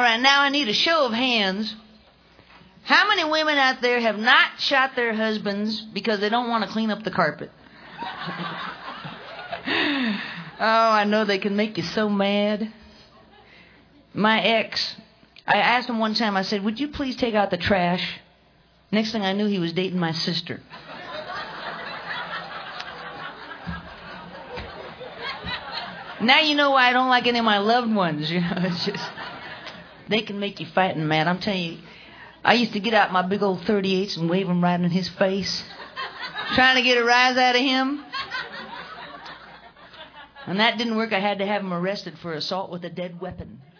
right, now I need a show of hands. How many women out there have not shot their husbands because they don't want to clean up the carpet? Oh, I know they can make you so mad. My ex, I asked him one time, I said, would you please take out the trash? Next thing I knew, he was dating my sister. Now you know why I don't like any of my loved ones. You know, it's just, they can make you fight and mad. I'm telling you, I used to get out my big old 38s and wave them right in his face, trying to get a rise out of him. And that didn't work. I had to have him arrested for assault with a dead weapon.